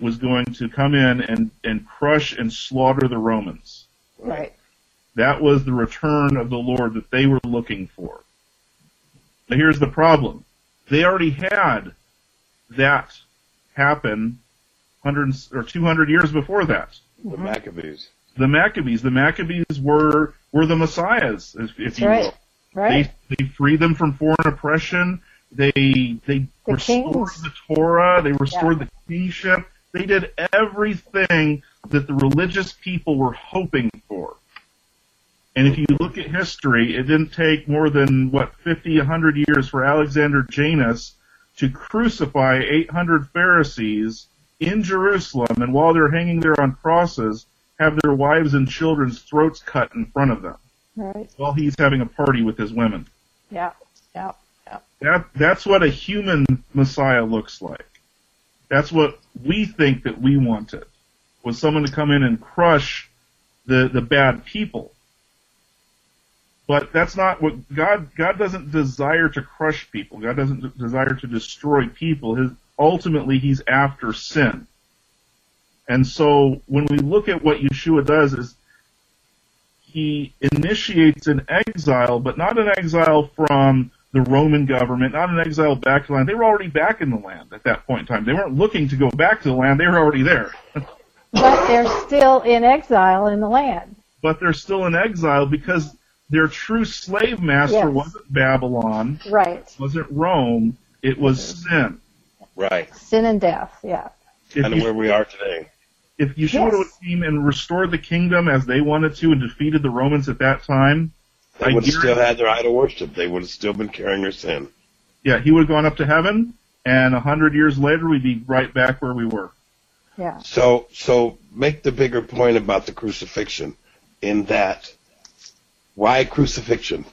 was going to come in and crush and slaughter the Romans. Right. That was the return of the Lord that they were looking for. Now here's the problem. They already had that happen 100 or 200 years before that. The Maccabees. The Maccabees were the messiahs, if you will. Right. They freed them from foreign oppression. They restored the Torah. They restored the kingship. They did everything that the religious people were hoping for. And if you look at history, it didn't take more than, 50, 100 years for Alexander Janus to crucify 800 Pharisees in Jerusalem, and while they're hanging there on crosses, have their wives and children's throats cut in front of them. Right. While he's having a party with his women. Yeah. That's what a human Messiah looks like. That's what we think that we wanted, was someone to come in and crush the bad people. But that's not what God doesn't desire to crush people. God doesn't desire to destroy people. Ultimately, he's after sin. And so when we look at what Yeshua does is he initiates an exile, but not an exile from the Roman government, not an exile back to the land. They were already back in the land at that point in time. They weren't looking to go back to the land. They were already there. But they're still in exile in the land. But they're still in exile because their true slave master wasn't Babylon. Right. Wasn't Rome. It was sin. Right. Sin and death, yeah. And where we are today. If Yeshua came and restored the kingdom as they wanted to and defeated the Romans at that time, they would have still had their idol worship. They would have still been carrying their sin. Yeah, he would have gone up to heaven, and 100 years later, we'd be right back where we were. Yeah. So make the bigger point about the crucifixion in that. Why crucifixion?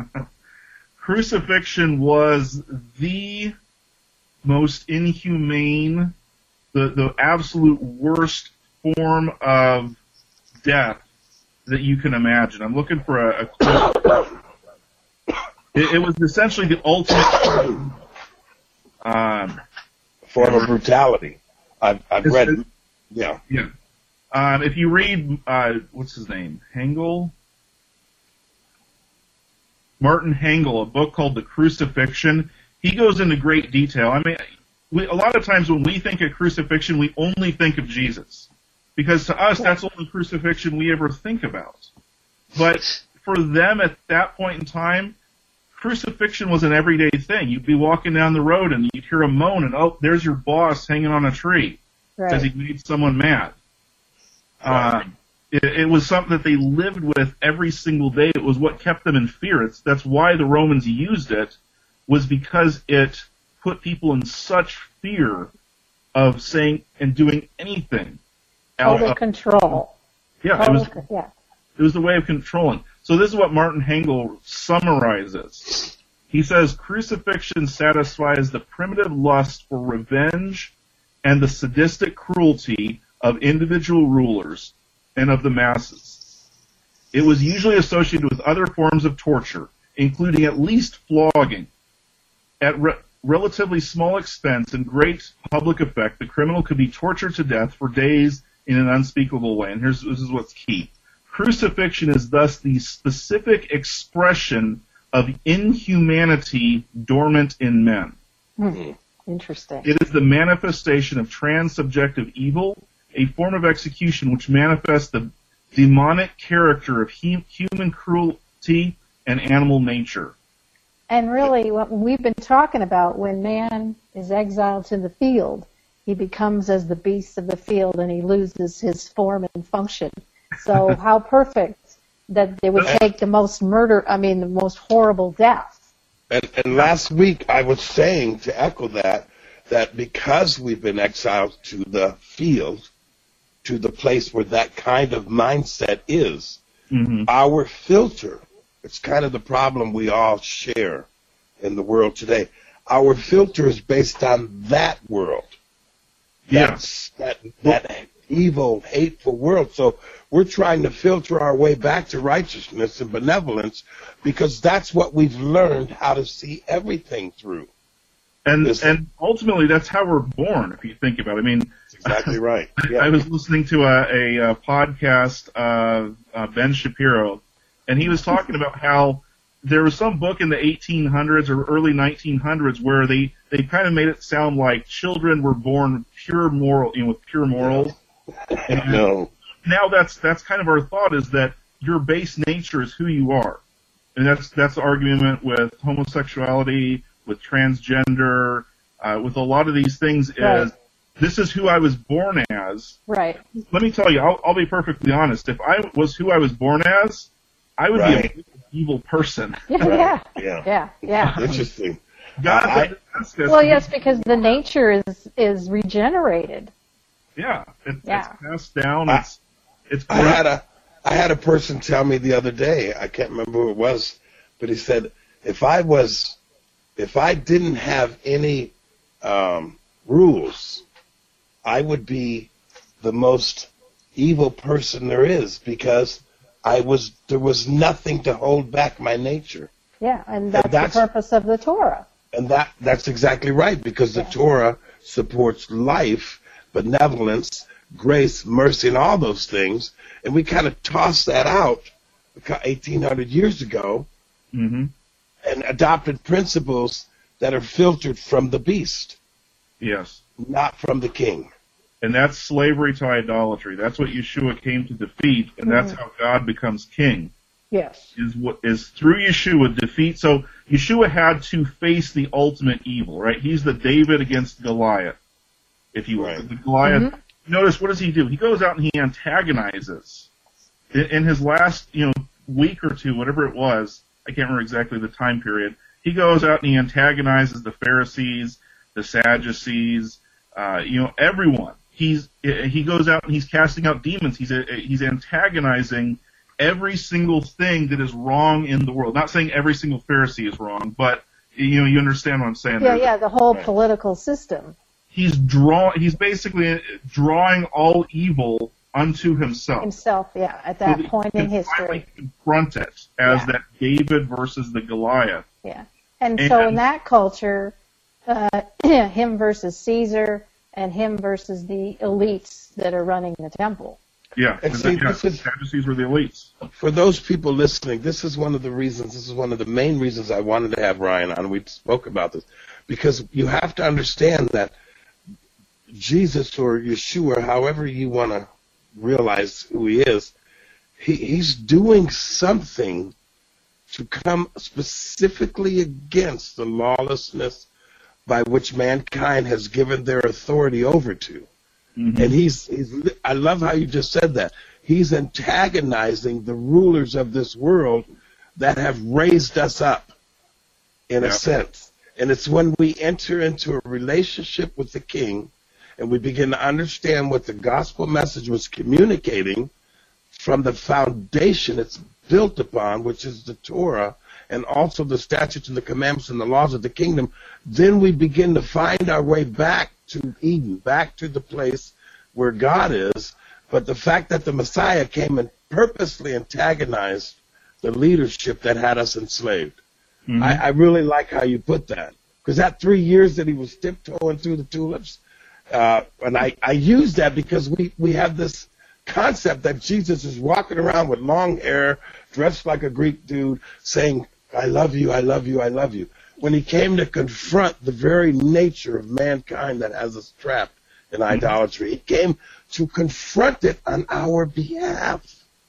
Crucifixion was the most inhumane, the absolute worst form of death that you can imagine. I'm looking for a clip. It was essentially the ultimate form of brutality. I've read. Yeah. Yeah. If you read, what's his name? Martin Hengel, a book called The Crucifixion, he goes into great detail. I mean, a lot of times when we think of crucifixion, we only think of Jesus. Because to us, that's the only crucifixion we ever think about. But for them at that point in time, crucifixion was an everyday thing. You'd be walking down the road and you'd hear a moan and, oh, there's your boss hanging on a tree because he made someone mad. It was something that they lived with every single day. It was what kept them in fear. That's why the Romans used it, was because it put people in such fear of saying and doing anything. Total control. Yeah, it was the way of controlling. So this is what Martin Hengel summarizes. He says, crucifixion satisfies the primitive lust for revenge and the sadistic cruelty of individual rulers and of the masses. It was usually associated with other forms of torture, including at least flogging. At relatively small expense and great public effect, the criminal could be tortured to death for days in an unspeakable way. And this is what's key. Crucifixion is thus the specific expression of inhumanity dormant in men. Interesting. It is the manifestation of transsubjective evil, a form of execution which manifests the demonic character of human cruelty and animal nature. And really, what we've been talking about, when man is exiled to the field, he becomes as the beasts of the field and he loses his form and function. So how perfect that they would take the most the most horrible death. And last week I was saying, to echo that because we've been exiled to the field, to the place where that kind of mindset is, our filter, it's kind of the problem we all share in the world today. Our filter is based on that world. That's that evil, hateful world. So we're trying to filter our way back to righteousness and benevolence because that's what we've learned how to see everything through. And ultimately, that's how we're born, if you think about it. I mean, exactly right. Yeah. I was listening to a podcast, Ben Shapiro, and he was talking about how there was some book in the 1800s or early 1900s where they kind of made it sound like children were born pure moral, with pure morals. And No. now that's kind of our thought, is that your base nature is who you are. And that's the argument with homosexuality, with transgender, with a lot of these things is, Right. this is who I was born as. Right. Let me tell you, I'll be perfectly honest. If I was who I was born as, I would Right. be an evil person. Yeah. Yeah. Yeah. Yeah. Interesting. God I- didn't ask us Well, to yes, be- because the nature is regenerated. Yeah, it's Yeah. passed down. I- It's I had a person tell me the other day, I can't remember who it was, but he said, if I didn't have any rules, I would be the most evil person there is, because there was nothing to hold back my nature. Yeah, and that's that's- the purpose of the Torah. And that's exactly right, because the Yeah. Torah supports life, benevolence, grace, mercy, and all those things. And we kind of tossed that out 1,800 years ago hmm and adopted principles that are filtered from the beast, Yes. not from the king. And that's slavery to idolatry. That's what Yeshua came to defeat, and that's how God becomes king. Yes. Is through Yeshua defeat. So Yeshua had to face the ultimate evil, right? He's the David against Goliath, if you will. Right. The Goliath. Notice, what does he do? He goes out and he antagonizes. In his last, week or two, whatever it was, I can't remember exactly the time period. He goes out and he antagonizes the Pharisees, the Sadducees, everyone. He goes out and he's casting out demons. He's antagonizing every single thing that is wrong in the world. Not saying every single Pharisee is wrong, but you understand what I'm saying. Yeah, the whole Right. political system. He's basically drawing all evil unto himself. Yeah, at So that that point he in can finally history. confront it as Yeah. that David versus the Goliath. Yeah. And so in And- that culture, him versus Caesar and him versus the elites that are running the temple. Yeah, And see, this is- Sadducees were the elites. For those people listening, this is one of the main reasons I wanted to have Ryan on. We spoke about this, because you have to understand that Jesus, or Yeshua, however you want to realize who he is, he's doing something to come specifically against the lawlessness by which mankind has given their authority over to. Mm-hmm. And I love how you just said that. He's antagonizing the rulers of this world that have raised us up, in a sense. And it's when we enter into a relationship with the King and we begin to understand what the gospel message was communicating from the foundation it's built upon, which is the Torah, and also the statutes and the commandments and the laws of the kingdom, then we begin to find our way back to Eden, back to the place where God is. But the fact that the Messiah came and purposely antagonized the leadership that had us enslaved. Mhm. I really like how you put that, because that 3 years that he was tiptoeing through the tulips, and I use that because we have this concept that Jesus is walking around with long hair, dressed like a Greek dude, saying, I love you, I love you, I love you. When he came to confront the very nature of mankind that has us trapped in idolatry, he came to confront it on our behalf.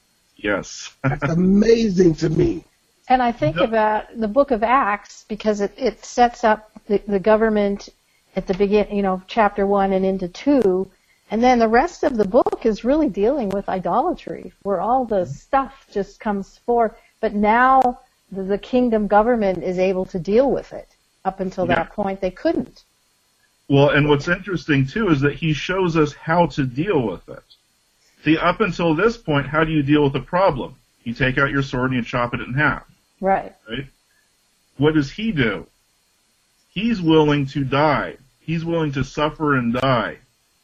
Yes. That's amazing to me. And I think about the book of Acts because it sets up the government at the beginning, chapter 1 and into 2. And then the rest of the book is really dealing with idolatry, where all the stuff just comes forth. But now the kingdom government is able to deal with it. Up until that point, they couldn't. Well, and what's interesting, too, is that he shows us how to deal with it. See, up until this point, how do you deal with a problem? You take out your sword and you chop it in half, Right. right? What does he do? He's willing to die. He's willing to suffer and die.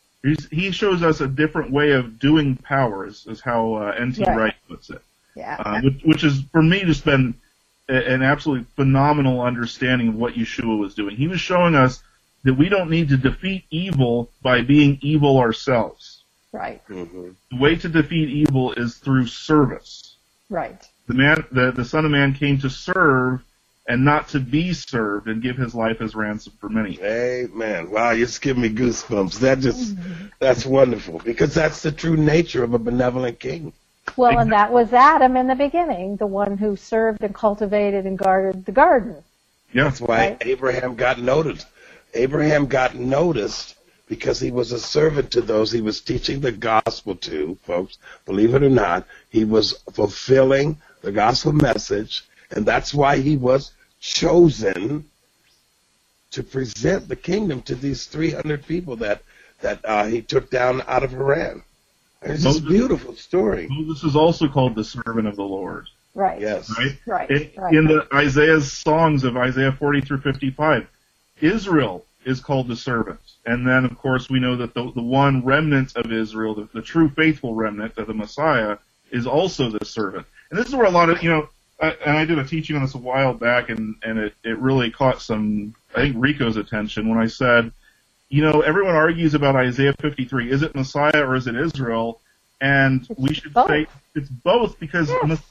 He shows us a different way of doing power, is how N.T. Right. Wright puts it. Yeah. Which has, for me, just been an absolutely phenomenal understanding of what Yeshua was doing. He was showing us that we don't need to defeat evil by being evil ourselves. Right. Mm-hmm. The way to defeat evil is through service. Right. The Son of Man came to serve and not to be served, and give his life as ransom for many. Amen. Wow, you just give me goosebumps. That's wonderful, because that's the true nature of a benevolent king. Well, and that was Adam in the beginning, the one who served and cultivated and guarded the garden. Yeah. That's why Right. Abraham got noticed. Abraham got noticed because he was a servant to those he was teaching the gospel to, folks. Believe it or not, he was fulfilling the gospel message, and that's why he was chosen to present the kingdom to these 300 people that he took down out of Haran. And it's just a beautiful story. Moses is also called the servant of the Lord. Right. Yes. Right? Right. In the Isaiah's songs of Isaiah 40 through 55, Israel is called the servant. And then, of course, we know that the one remnant of Israel, the true faithful remnant of the Messiah, is also the servant. And this is where a lot of, and I did a teaching on this a while back, and it really caught I think Rico's attention when I said, everyone argues about Isaiah 53. Is it Messiah or is it Israel? And we should say it's both, because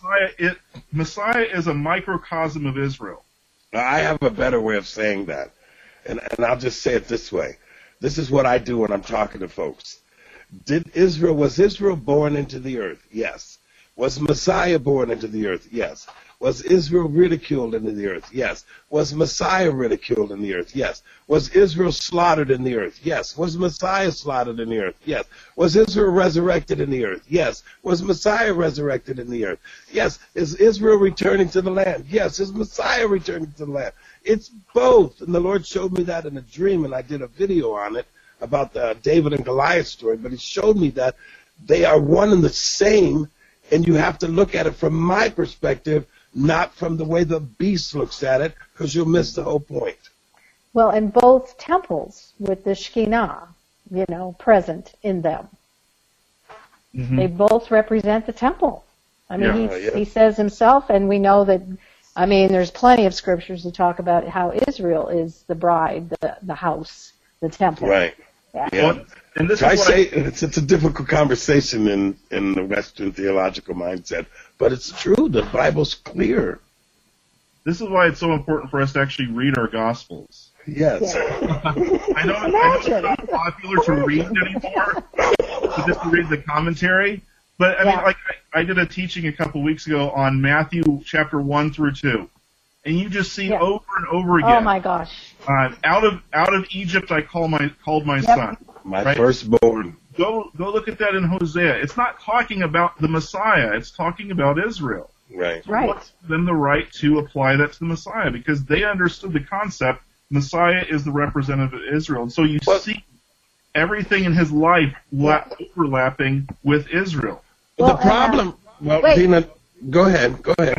Messiah is a microcosm of Israel. I have a better way of saying that, and I'll just say it this way. This is what I do when I'm talking to folks. Was Israel born into the earth? Yes. Was Messiah born into the earth? Yes. Was Israel ridiculed into the earth? Yes. Was Messiah ridiculed in the earth? Yes. Was Israel slaughtered in the earth? Yes. Was Messiah slaughtered in the earth? Yes. Was Israel resurrected in the earth? Yes. Was Messiah resurrected in the earth? Yes. Is Israel returning to the land? Yes. Is Messiah returning to the land? It's both. And the Lord showed me that in a dream, and I did a video on it about the David and Goliath story, but he showed me that they are one and the same, and you have to look at it from my perspective, not from the way the beast looks at it, because you'll miss the whole point. Well, and both temples with the Shekinah, present in them. Mm-hmm. They both represent the temple. I mean, Yeah. he says himself, and we know that, there's plenty of scriptures to talk about how Israel is the bride, the house, the temple. Right. Yeah. Yeah. And this I is say it's a difficult conversation in the Western theological mindset, but it's true. The Bible's clear. This is why it's so important for us to actually read our Gospels. Yes. Yeah. I know it's not popular to read anymore, but just to read the commentary. But I did a teaching a couple weeks ago on Matthew chapter 1 through 2, and you just see over and over again. Oh my gosh. Out of Egypt I called my son. My firstborn. Go look at that in Hosea. It's not talking about the Messiah. It's talking about Israel. Right. Right. What's them the right to apply that to the Messiah, because they understood the concept. Messiah is the representative of Israel. And so you see everything in his life overlapping with Israel. Well, the problem. wait. Dina, go ahead.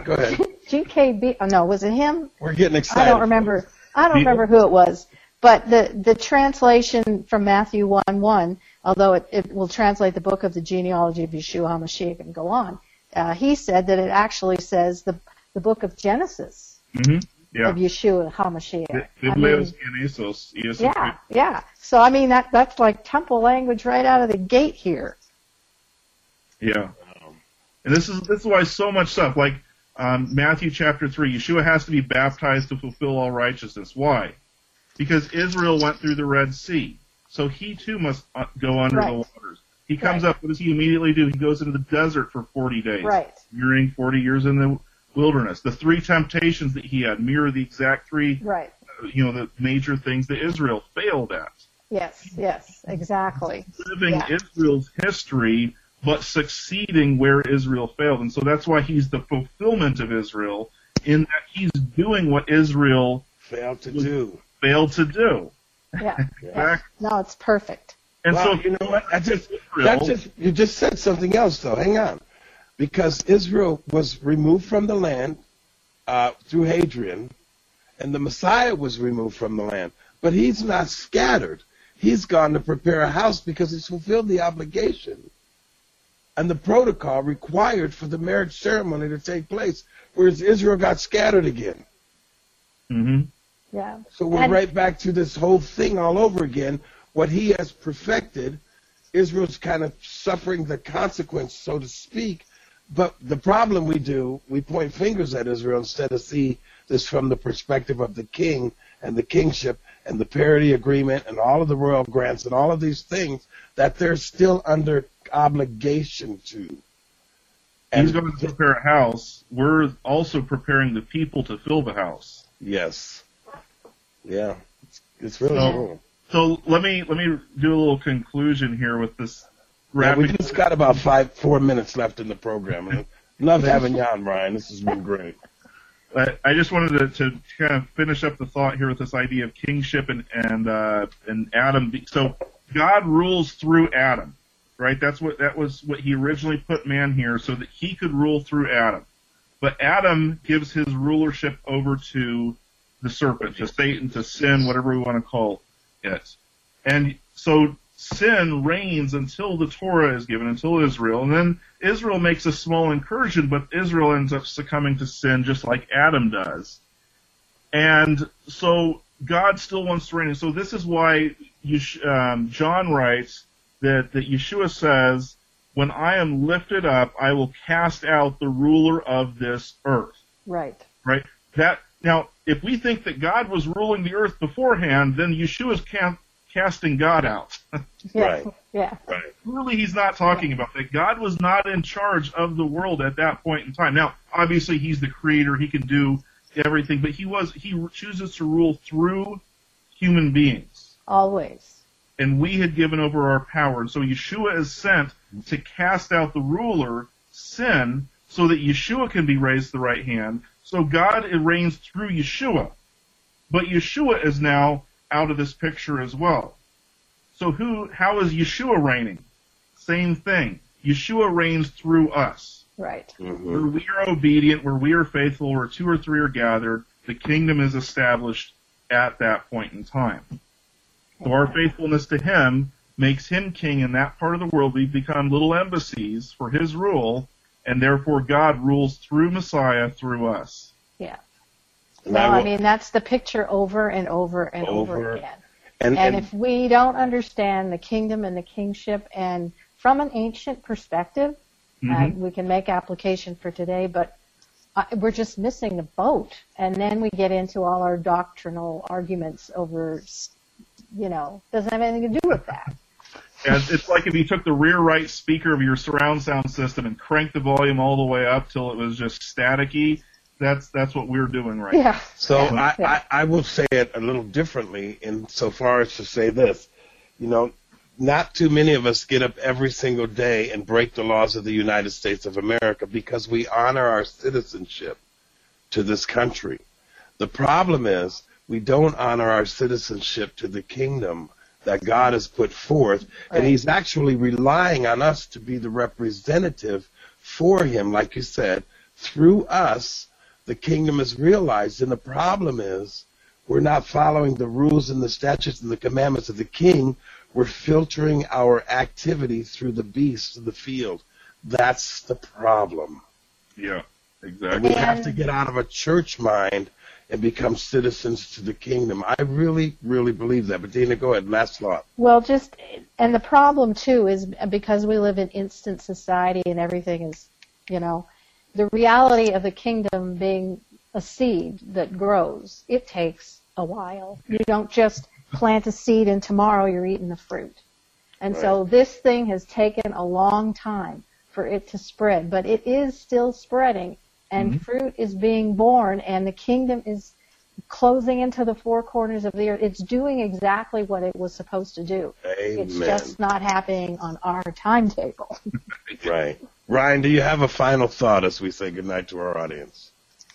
GKB. Oh no, was it him? We're getting excited. I don't remember who it was. But the translation from Matthew 1:1, although it will translate the book of the genealogy of Yeshua HaMashiach and go on, he said that it actually says the book of Genesis of Yeshua HaMashiach. Yeah. So that's like temple language right out of the gate here. Yeah. And this is why so much stuff like Matthew chapter 3, Yeshua has to be baptized to fulfill all righteousness. Why? Because Israel went through the Red Sea. So he too must go under the waters. He comes up, what does he immediately do? He goes into the desert for 40 days. Right. During 40 years in the wilderness. The 3 temptations that he had mirror the exact 3, the major things that Israel failed at. Yes, exactly. Living Israel's history, but succeeding where Israel failed. And so that's why he's the fulfillment of Israel, in that he's doing what Israel failed to do. Yeah. Exactly. No, it's perfect. And so you know what? You just said something else, though. Hang on. Because Israel was removed from the land through Hadrian, and the Messiah was removed from the land. But he's not scattered. He's gone to prepare a house because he's fulfilled the obligation and the protocol required for the marriage ceremony to take place, whereas Israel got scattered again. Mm-hmm. Yeah. So we're right back to this whole thing all over again. What he has perfected, Israel's kind of suffering the consequence, so to speak. But the problem we point fingers at Israel instead of see this from the perspective of the king and the kingship and the parity agreement and all of the royal grants and all of these things that they're still under obligation to. And he's going to prepare a house. We're also preparing the people to fill the house. Yes. Yeah. It's really cool. So let me do a little conclusion here with this. Yeah, we just got about 4 minutes left in the program. I love having you on, Ryan. This has been great. I just wanted to kind of finish up the thought here with this idea of kingship and Adam. So God rules through Adam, right? That was what he originally put man here so that he could rule through Adam. But Adam gives his rulership over to the serpent, to Satan, to sin, whatever we want to call it. And so sin reigns until the Torah is given, until Israel. And then Israel makes a small incursion, but Israel ends up succumbing to sin just like Adam does. And so God still wants to reign. And so this is why John writes that Yeshua says, when I am lifted up, I will cast out the ruler of this earth. Right. Right? Now, if we think that God was ruling the earth beforehand, then Yeshua is casting God out. Yeah. Right. Yeah. Right. Really, he's not talking about that. God was not in charge of the world at that point in time. Now, obviously, he's the creator. He can do everything, but he chooses to rule through human beings. Always. And we had given over our power. And so Yeshua is sent to cast out the ruler, sin, so that Yeshua can be raised to the right hand. So God reigns through Yeshua. But Yeshua is now out of this picture as well. So how is Yeshua reigning? Same thing. Yeshua reigns through us. Right. Mm-hmm. Where we are obedient, where we are faithful, where 2 or 3 are gathered, the kingdom is established at that point in time. So our faithfulness to him makes him king in that part of the world. We've become little embassies for his rule, and therefore God rules through Messiah through us. Yeah. And Well, I mean, that's the picture over and over and over again. And if we don't understand the kingdom and the kingship, and from an ancient perspective, we can make application for today, but we're just missing the boat. And then we get into all our doctrinal arguments over, doesn't have anything to do with that. And it's like if you took the rear right speaker of your surround sound system and cranked the volume all the way up till it was just staticky. That's what we're doing right now. So I will say it a little differently insofar as to say this. Not too many of us get up every single day and break the laws of the United States of America because we honor our citizenship to this country. The problem is we don't honor our citizenship to the kingdom that God has put forth, and he's actually relying on us to be the representative for him, like you said. Through us, the kingdom is realized, and the problem is we're not following the rules and the statutes and the commandments of the king. We're filtering our activity through the beasts of the field. That's the problem. Yeah, And exactly. we have to get out of a church mind and become citizens to the kingdom. I really, really believe that. But Dina, go ahead. Last thought. Well, and the problem, too, is because we live in instant society and everything is, the reality of the kingdom being a seed that grows, it takes a while. You don't just plant a seed and tomorrow you're eating the fruit. And so this thing has taken a long time for it to spread, but it is still spreading, and fruit is being born, and the kingdom is closing into the 4 corners of the earth. It's doing exactly what it was supposed to do. Amen. It's just not happening on our timetable. Right. Ryan, do you have a final thought as we say goodnight to our audience?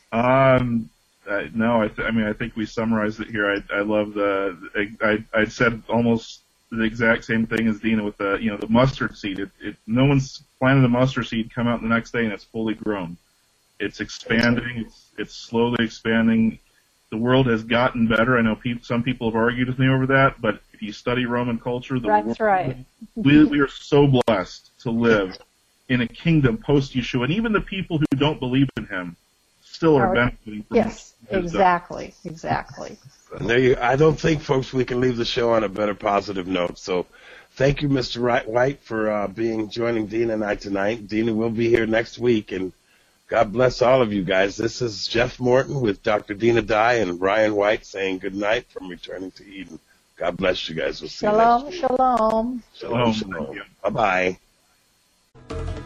No, I think we summarized it here. I love I said almost the exact same thing as Dina with the mustard seed. No one's planted a mustard seed, come out the next day and it's fully grown. It's expanding. It's slowly expanding. The world has gotten better. I know some people have argued with me over that, but if you study Roman culture, That's right. We are so blessed to live in a kingdom post-Yeshua. And even the people who don't believe in him still are benefiting from Yes, what he's exactly. And there you, I don't think, folks, we can leave the show on a better positive note. So thank you, Mr. White, for joining Dina and I tonight. Dina will be here next week, and God bless all of you guys. This is Jeff Morton with Dr. Dina Dye and Ryan White saying good night from Returning to Eden. God bless you guys. We'll see you next week. Shalom. Shalom. Bye-bye.